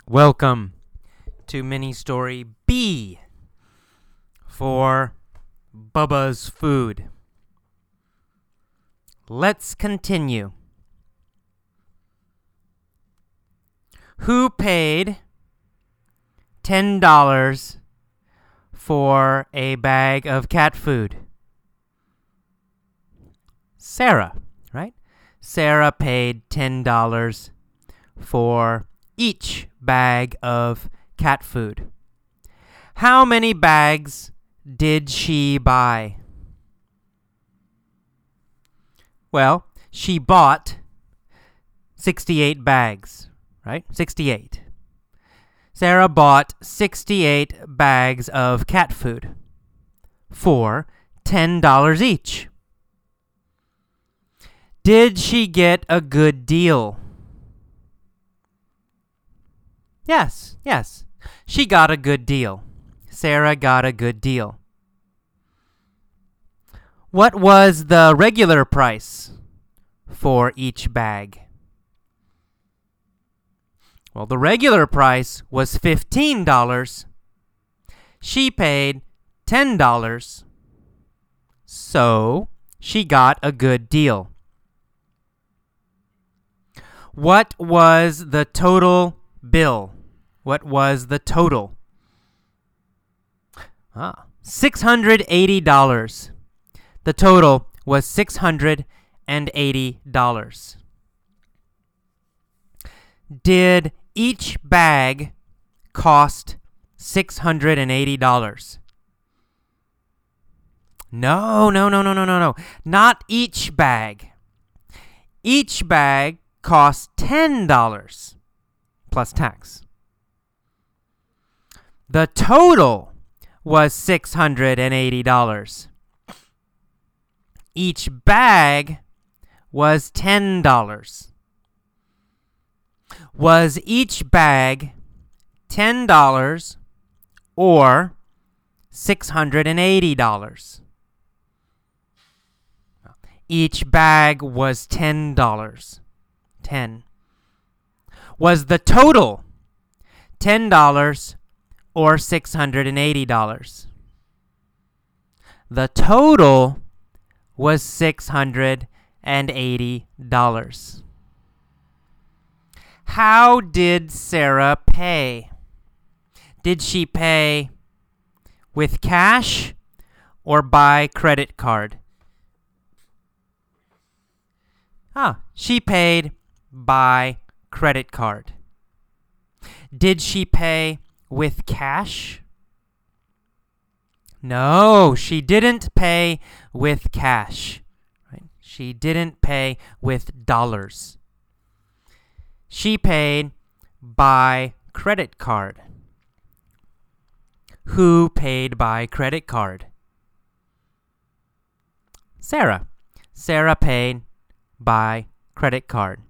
Welcome to mini story B for Bubba's Food. Let's continue. Who paid $10 for a bag of cat food? Sarah, right? Sarah paid $10 for each bag of cat food. How many bags did she buy? Well, she bought 68 bags, right? 68. Sarah bought 68 bags of cat food for $10 each. Did she get a good deal? Yes. She got a good deal. Sarah got a good deal. What was the regular price for each bag? Well, the regular price was $15. She paid $10. So, she got a good deal. What was the total bill? What was the total? $680. The total was $680. Did each bag cost $680? No. Not each bag. Each bag cost $10 plus tax. The total was $680. Each bag was $10. Was each bag $10 or $680? Each bag was $10. 10. Was the total $10 or $680? The total was $680. How did Sarah pay? Did she pay with cash or by credit card? She paid by credit card. Did she pay with cash? No, she didn't pay with cash. Right? She didn't pay with dollars. She paid by credit card. Who paid by credit card? Sarah. Sarah paid by credit card.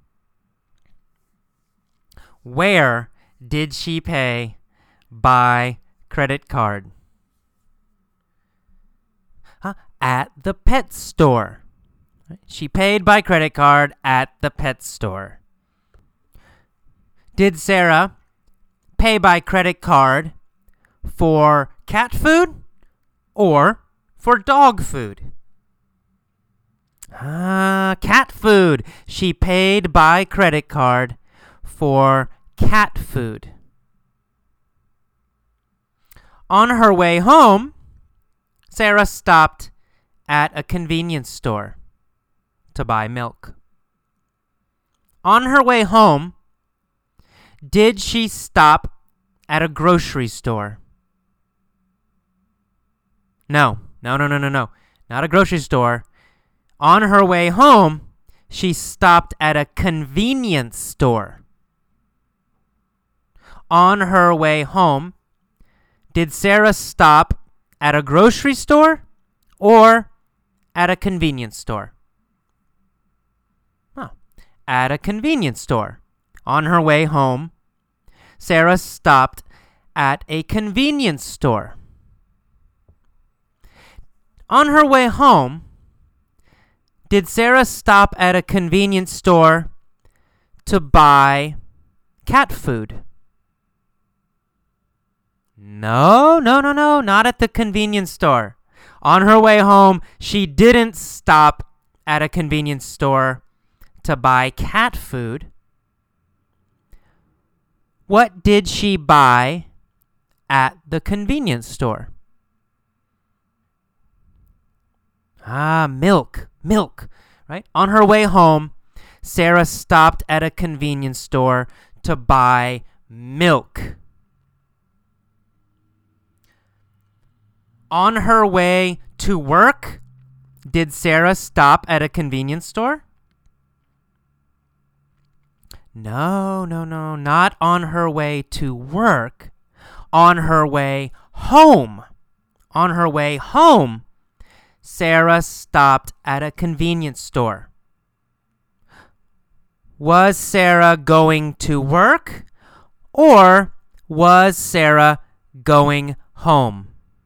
Where did she pay by credit card? At the pet store. She paid by credit card at the pet store. Did Sarah pay by credit card for cat food or for dog food? Cat food. She paid by credit card for cat food. On her way home, Sarah stopped at a convenience store to buy milk. On her way home, did she stop at a grocery store? No. Not a grocery store. On her way home, she stopped at a convenience store. On her way home, did Sarah stop at a grocery store or at a convenience store? At a convenience store. On her way home, Sarah stopped at a convenience store. On her way home, did Sarah stop at a convenience store to buy cat food? No, no, no, no, not at the convenience store. On her way home, she didn't stop at a convenience store to buy cat food. What did she buy at the convenience store? Milk, right? On her way home, Sarah stopped at a convenience store to buy milk. On her way to work, did Sarah stop at a convenience store? No, no, no, not on her way to work. On her way home. On her way home, Sarah stopped at a convenience store. Was Sarah going to work, or was Sarah going home?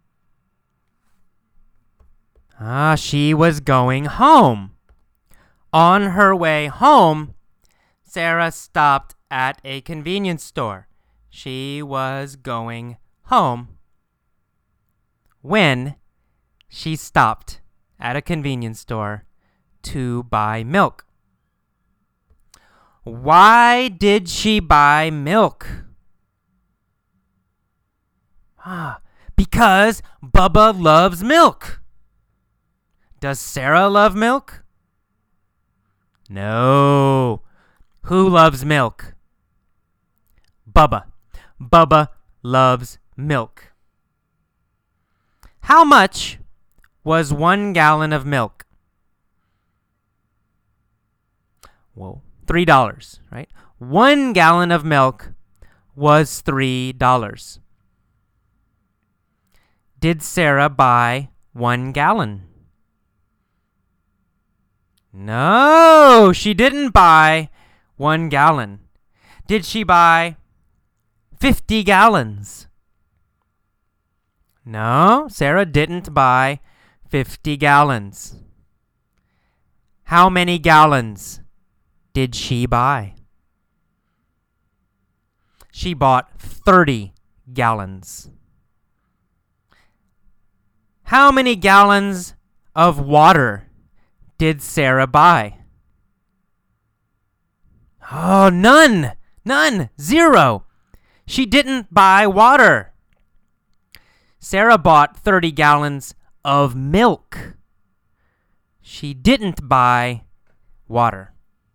She was going home. On her way home, Sarah stopped at a convenience store. She was going home when she stopped at a convenience store to buy milk. Why did she buy milk? Because Bubba loves milk. Does Sarah love milk? No. Who loves milk? Bubba. Bubba loves milk. How much was 1 gallon of milk? Whoa, $3, right? 1 gallon of milk was $3. Did Sarah buy 1 gallon? No, she didn't buy 1 gallon. Did she buy 50 gallons? No, Sarah didn't buy 50 gallons. How many gallons did she buy? She bought 30 gallons. How many gallons of water did Sarah buy? Oh, none, 0. She didn't buy water. Sarah bought 30 gallons of milk. She didn't buy water.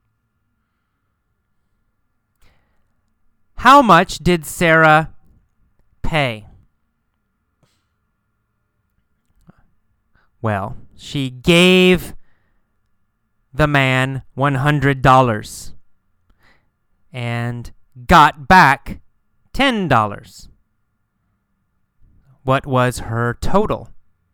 How much did Sarah pay? Well, she gave the man $100 and got back $10. What was her total?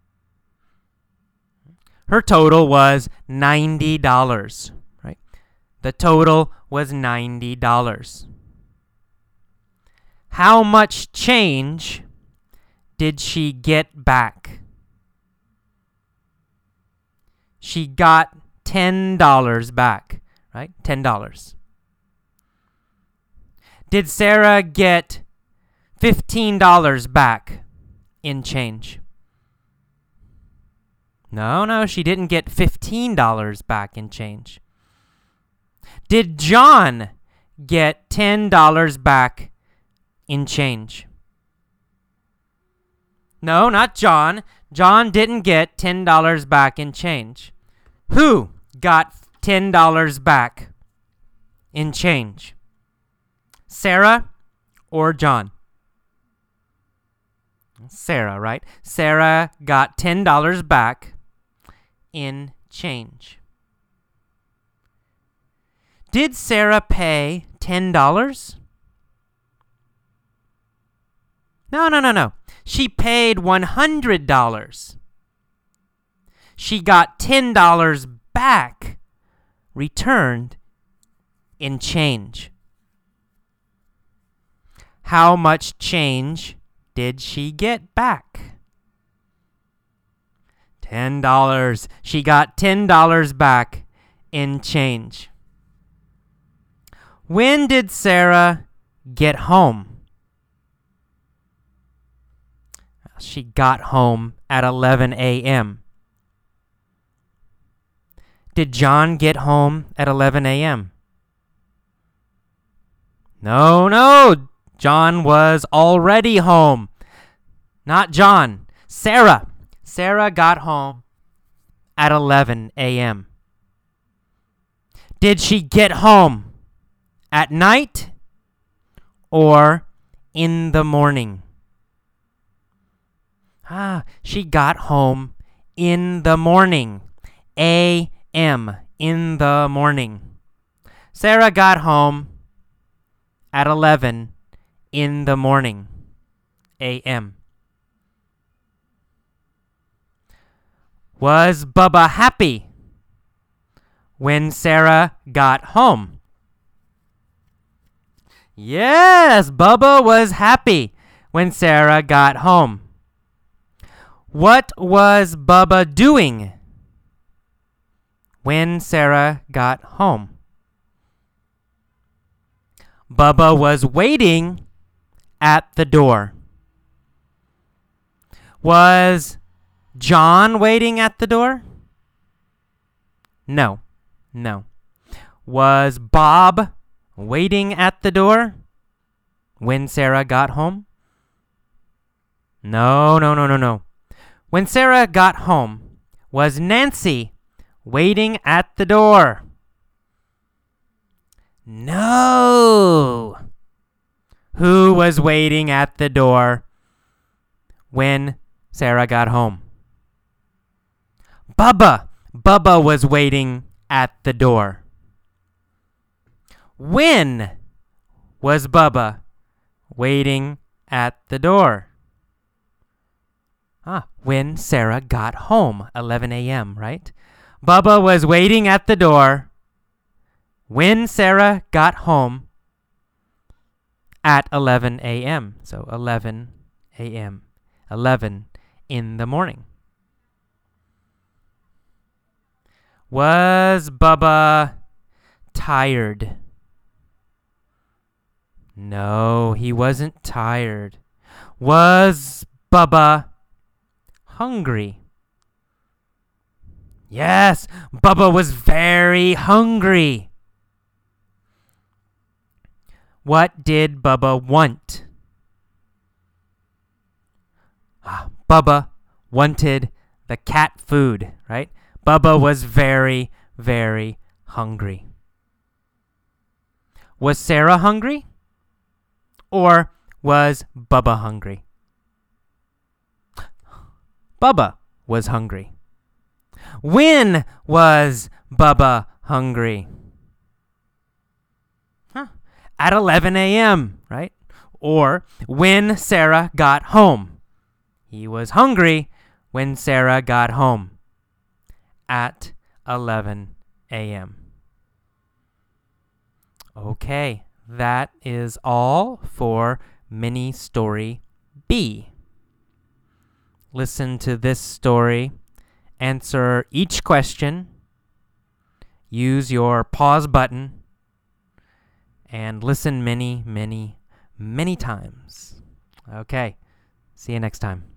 Her total was $90, right? The total was $90. How much change did she get back? She got $10 back, right? $10. Did Sarah get $15 back in change? No, she didn't get $15 back in change. Did John get $10 back in change? No, not John. John didn't get $10 back in change. Who got $10 back in change? Sarah or John? Sarah, right? Sarah got $10 back in change. Did Sarah pay $10? No. She paid $100. She got $10 back returned in change. How much change did she get back? $10. She got $10 back in change. When did Sarah get home? She got home at 11 a.m. Did John get home at 11 a.m.? No. John was already home. Not John. Sarah. Sarah got home at 11 a.m. Did she get home at night or in the morning? She got home in the morning. A.M. in the morning. Sarah got home at 11 in the morning. A.M. Was Bubba happy when Sarah got home? Yes, Bubba was happy when Sarah got home. What was Bubba doing when Sarah got home? Bubba was waiting at the door. Was John waiting at the door? No. Was Bob waiting at the door when Sarah got home? No. When Sarah got home, was Nancy waiting at the door? No. Who was waiting at the door when Sarah got home? Bubba. Bubba was waiting at the door. When was Bubba waiting at the door? When Sarah got home, 11 a.m., right? Bubba was waiting at the door when Sarah got home at 11 a.m. So 11 a.m. 11 in the morning. Was Bubba tired? No, he wasn't tired. Was Bubba hungry? Yes, Bubba was very hungry. What did Bubba want? Bubba wanted the cat food, right? Bubba was very, very hungry. Was Sarah hungry? Or was Bubba hungry? Bubba was hungry. When was Bubba hungry? At 11 a.m., right? Or when Sarah got home. He was hungry when Sarah got home. At 11 a.m. Okay, that is all for mini story B. Listen to this story, answer each question, use your pause button, and listen many, many, many times. Okay, see you next time.